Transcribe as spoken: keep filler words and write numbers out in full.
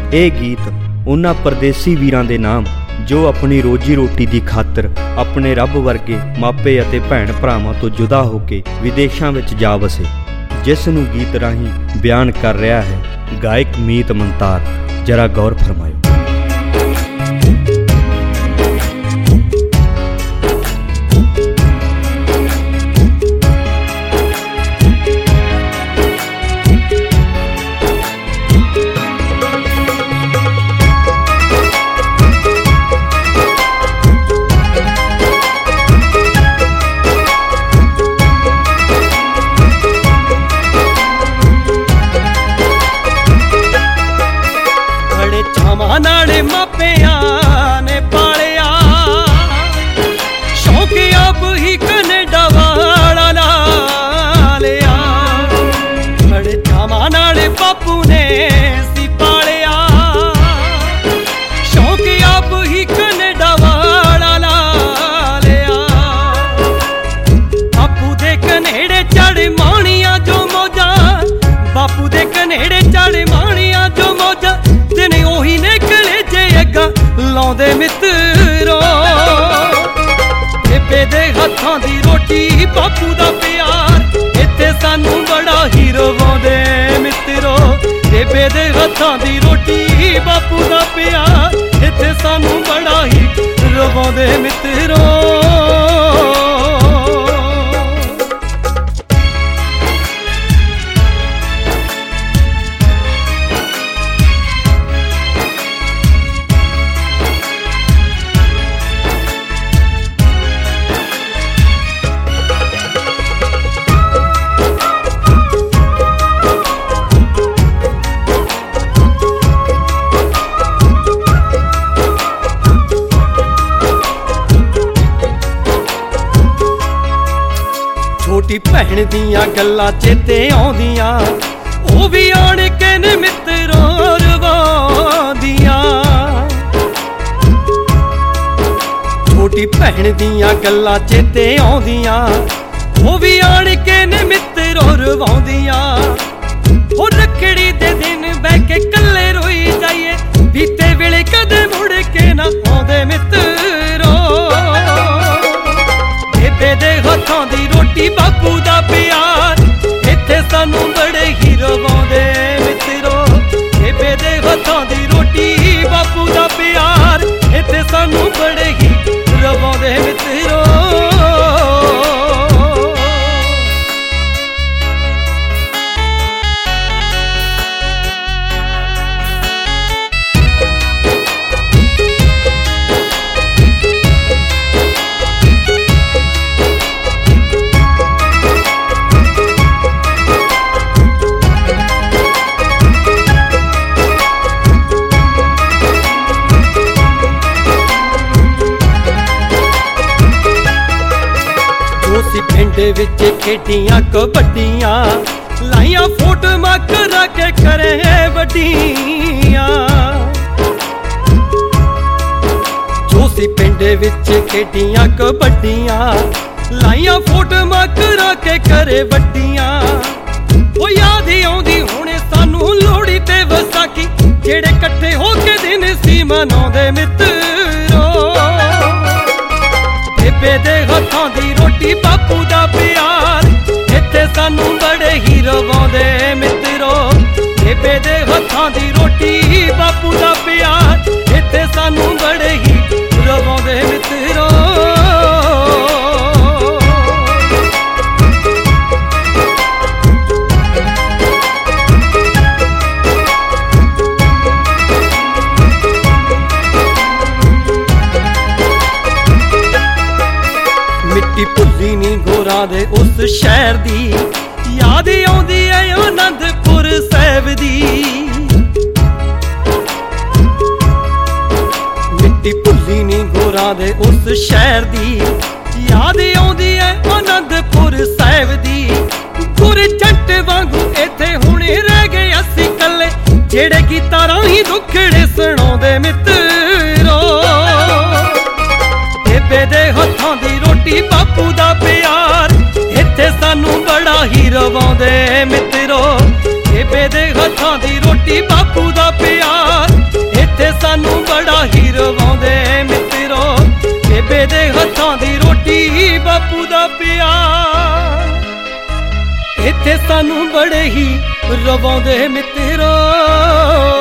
ਇਹ ਗੀਤ ਉਹਨਾਂ ਪਰਦੇਸੀ ਵੀਰਾਂ ਦੇ ਨਾਮ ਜੋ ਆਪਣੀ ਰੋਜੀ ਰੋਟੀ ਦੀ ਖਾਤਰ ਆਪਣੇ ਰੱਬ ਵਰਗੇ ਮਾਪੇ ਅਤੇ ਭੈਣ ਭਰਾਵਾਂ ਤੋਂ ਜੁਦਾ ਹੋ ਕੇ ਵਿਦੇਸ਼ਾਂ ਵਿੱਚ ਜਾ ਵਸੇ, ਜਿਸ ਨੂੰ ਗੀਤ ਰਾਹੀਂ ਬਿਆਨ ਕਰ ਰਿਹਾ ਹੈ ਗਾਇਕ ਮੀਤ ਮੰਤਾਰ। ਜਰਾ ਗੌਰ ਫਰਮਾਇਓ। ਨਾਲੇ ਮਾਪਿਆਂ ਨੇ ਪਾਲਿਆ ਸ਼ੌਕ ਆਪ ਹੀ ਕੈਨੇਡਾ ਵਾਲਾ ਲਾ ਲਿਆ। ਬੜੇ ਚਾਵਾਂ ਨਾਲੇ ਬਾਪੂ ਨੇ ਸੀ ਪਾਲਿਆ ਸ਼ੌਕ ਆਪ ਹੀ ਕੈਨੇਡਾ ਵਾਲਾ ਲਾ ਲਿਆ। ਬਾਪੂ ਦੇ ਕਨੇੜੇ ਚੜ ਮਾਣੀਆਂ ਜੋ ਮੌਜਾਂ, ਬਾਪੂ ਦੇ ਕਨੇੜੇ ਚੜ ਮਾਣੀਆਂ ਜੋ ਮੌਜਾਂ, ਦਿਨ ਉਹੀ ਨਿਕਲੇ ਜੇ ਅੱਗਾ ਲਾਉਂਦੇ ਮਿੱਤਰੋ। ਬੇਬੇ ਦੇ ਹੱਥਾਂ ਦੀ ਰੋਟੀ ਬਾਪੂ ਦਾ ਪਿਆਰ, ਇੱਥੇ ਸਾਨੂੰ ਬੜਾ ਹੀ ਰਵਾਉਂਦੇ ਮਿੱਤਰੋ। ਬੇਬੇ ਦੇ ਹੱਥਾਂ ਦੀ ਰੋਟੀ ਬਾਪੂ ਦਾ ਪਿਆਰ, ਇੱਥੇ ਸਾਨੂੰ ਬੜਾ ਹੀ ਰਵਾਉਂਦੇ ਮਿੱਤਰੋ। ਛੋਟੀ ਭੈਣ ਦੀਆਂ ਗੱਲਾਂ ਚੇਤੇ ਆਉਂਦੀਆਂ, ਉਹ ਵੀ ਆਣ ਕੇ ਨੇ ਮਿੱਤਰੋਂ ਰਵਾਉਂਦੀਆਂ। ਛੋਟੀ ਭੈਣ ਦੀਆਂ ਗੱਲਾਂ ਚੇਤੇ ਆਉਂਦੀਆਂ, ਉਹ ਵੀ ਆਣ ਕੇ ਨੇ ਮਿੱਤਰੋਂ ਰਵਾਉਂਦੀਆਂ। ਉਹ ਰੱਖੜੀ ਦੇ ਦਿਨ ਬਹਿ ਕੇ ਕੱਲੇ ਰੋਈ ਜਾਈਏ, ਬੀਤੇ ਵੇਲੇ ਕਦੇ ਮੁੜ ਕੇ ਨਾ ਆਉਂਦੇ ਮਿੱਤਰੋ। ਬੇਬੇ ਦੇ ਹੱਥਾਂ ਦੀ ਰੋਟੀ ਬਾਪੂ ਦਾ ਪਿਆਰ, ਇੱਥੇ ਸਾਨੂੰ ਬੜੇ ਹੀ ਰਵਾਉਂਦੇ ਮਿੱਤਰੋ। ਬੇਬੇ ਦੇ ਹੱਥਾਂ ਦੀ ਰੋਟੀ ਬਾਪੂ ਦਾ ਪਿਆਰ, ਇੱਥੇ ਸਾਨੂੰ ਬੜੇ ਹੀ ਰਵਾਉਂਦੇ ਮਿੱਤਰੋ। ਪਿੰਡ ਵਿੱਚ ਖੇਡੀਆਂ ਕਬੱਡੀਆਂ, ਲਾਈਆਂ ਫੋਟੋਆਂ ਕਰਾ ਕੇ ਕਰੇ ਵੱਡੀਆਂ। ਜੋ ਸੀ ਪਿੰਡ ਵਿੱਚ ਖੇਡੀਆਂ ਕਬੱਡੀਆਂ, ਲਾਈਆਂ ਫੋਟੋਆਂ ਕਰਾ ਕੇ ਕਰੇ ਵੱਡੀਆਂ। ਉਹ ਯਾਦ ਆਉਂਦੀ ਹੁਣੇ ਸਾਨੂੰ ਲੋਹੜੀ ਤੇ ਵਿਸਾਖੀ, ਜਿਹੜੇ ਇਕੱਠੇ ਹੋ ਕੇ ਦਿਨ ਸੀ ਮਨਾਉਂਦੇ ਮਿੱਤਰੋ। ਬੇਬੇ ਦੇ ਹੱਥਾਂ ਦੀ ਰੋਟੀ ਬਾਪੂ ਦਾ ਪਿਆਰ, ਇੱਥੇ ਸਾਨੂੰ ਬੜੇ ਹੀ ਰਵਾਉਂਦੇ ਮਿੱਤਰੋ। ਬੇਬੇ ਦੇ ਹੱਥਾਂ ਦੀ ਰੋਟੀ ਬਾਪੂ ਦਾ ਪਿਆਰ, ਇੱਥੇ ਸਾਨੂੰ ਬੜੇ ਹੀ ਰਵਾਉਂਦੇ ਮਿੱਤਰੋ। ਮਿੱਟੀ ਭੁੱਲੀ ਨੀ ਗੋਰਾਂ ਦੇ ਉਸ ਸ਼ਹਿਰ ਦੀ, ਯਾਦ ਆਉਂਦੀ ਏ ਆਨੰਦਪੁਰ ਸਾਹਿਬ ਦੀ। ਮਿੱਟੀ ਭੁੱਲੀ ਨੀ ਗੋਰਾਂ ਦੇ ਉਸ ਸ਼ਹਿਰ ਦੀ, ਯਾਦ ਆਉਂਦੀ ਏ ਆਨੰਦਪੁਰ ਸਾਹਿਬ ਦੀ। ਗੁਰ ਜੱਟ ਵਾਂਗੂ ਇੱਥੇ ਹੁਣੇ ਰਹਿ ਗਏ ਅਸੀਂ ਕੱਲੇ, ਜਿਹੜੇ ਗੀਤਾਂ ਰਾਹੀਂ ਦੁੱਖੜੇ ਸੁਣਾਉਂਦੇ ਮਿੱਤਰੋ। ਬੇਬੇ ਦੇ ਹੱਥਾਂ ਦੀ ਰੋਟੀ ਬਾਪੂ ਦਾ ਪਿਆਰ, ਇੱਥੇ ਸਾਨੂੰ ਬੜਾ ਹੀ ਰਵਾਉਂਦੇ ਮਿੱਤਰੋ। ਬੇਬੇ ਦੇ ਹੱਥਾਂ ਦੀ ਰੋਟੀ ਬਾਪੂ ਦਾ ਪਿਆਰ, ਇੱਥੇ ਸਾਨੂੰ ਬੜਾ ਹੀ ਰਵਾਉਂਦੇ ਮਿੱਤਰੋ, ਬੇਬੇ ਦੇ ਹੱਥਾਂ ਦੀ ਰੋਟੀ ਬਾਪੂ ਦਾ ਪਿਆਰ। ਇੱਥੇ ਸਾਨੂੰ ਬੜੇ ਹੀ ਰਵਾਉਂਦੇ ਮਿੱਤਰੋ।